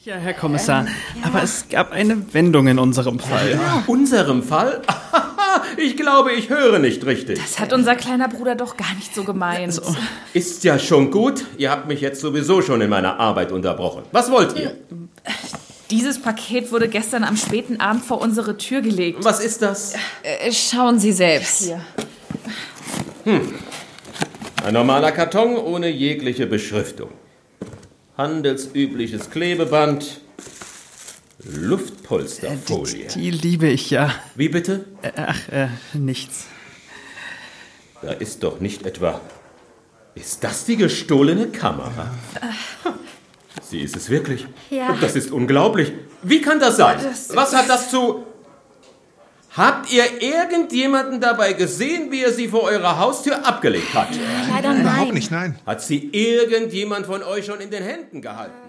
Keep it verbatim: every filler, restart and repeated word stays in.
Ja, Herr Kommissar, ähm, ja. aber es gab eine Wendung in unserem Fall. Ja. Unserem Fall? Ich glaube, ich höre nicht richtig. Das hat unser kleiner Bruder doch gar nicht so gemeint. So. Ist ja schon gut. Ihr habt mich jetzt sowieso schon in meiner Arbeit unterbrochen. Was wollt ihr? Dieses Paket wurde gestern am späten Abend vor unsere Tür gelegt. Was ist das? Äh, schauen Sie selbst. Hier. Hm. Ein normaler Karton ohne jegliche Beschriftung. Handelsübliches Klebeband. Luftpolsterfolie. Die, die liebe ich ja. Wie bitte? Äh, ach, äh, nichts. Da ist doch nicht etwa... Ist das die gestohlene Kamera? Äh. Sie ist es wirklich? Ja. Das ist unglaublich. Wie kann das sein? Das Was hat das zu... Habt ihr irgendjemanden dabei gesehen, wie er sie vor eurer Haustür abgelegt hat? Leider nein. Überhaupt nicht, nein. Hat sie irgendjemand von euch schon in den Händen gehalten?